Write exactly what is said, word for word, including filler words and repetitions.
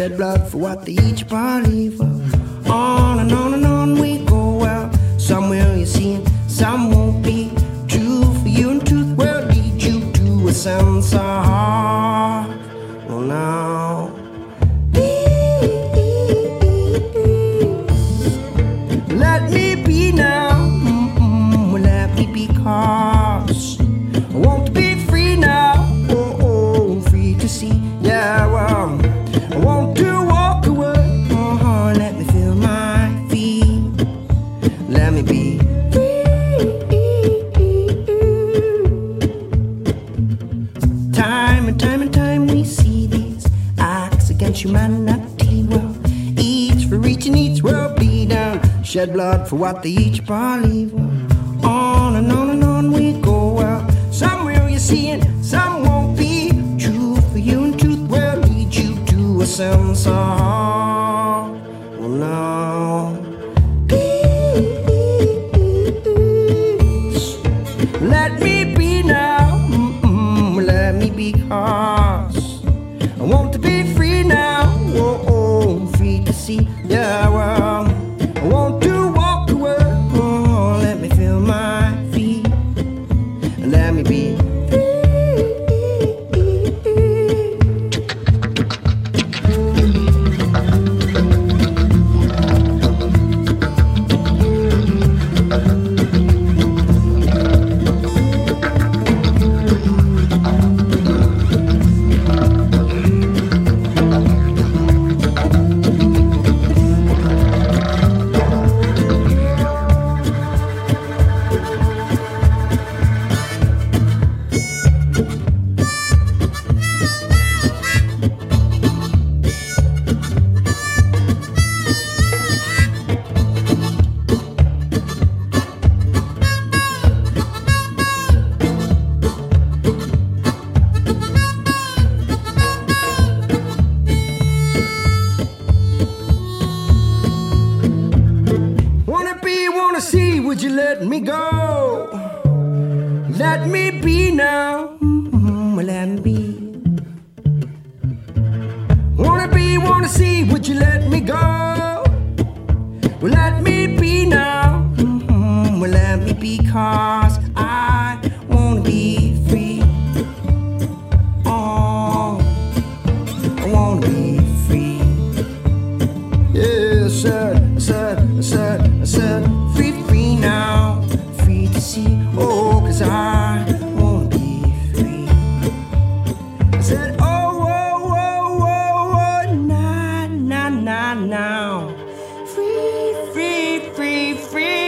shed blood for what they each believe. Well, on and on and on we go. Well, somewhere you see it, some won't be true for you, and truth will lead you to a sense of heart. Well, now let me be now, mm-mm, well, let me be, cause I want to be free now, oh, oh, free to see, yeah, well, I want to walk away, uh-huh, let me feel my feet, let me be free. Time and time and time we see these acts against humanity, well, each for each and each will be down, shed blood for what they each believe. Well, on and on and on we go. Well, somewhere you see it, some won't be true for you, and truth will lead you to a sense of heart. Well, now peace, let me be now, mm-mm, let me be, cause I want to be free now, oh, oh, free to see, yeah, well, I want to walk away, oh, let me feel my feet, let me be free. Would you let me go? Let me be now, mm-hmm, well, let me be. Wanna be, wanna see, would you let me go? Well, let me be now, mm-hmm, well, let me be, cause I wanna be free. Oh, I wanna be free. Yeah, I said, I said, I said, I said, free, free now, free to see, oh, cause I wanna be free. I said, oh, oh, oh, oh, oh, nah, nah, nah, now, free, free, free, free.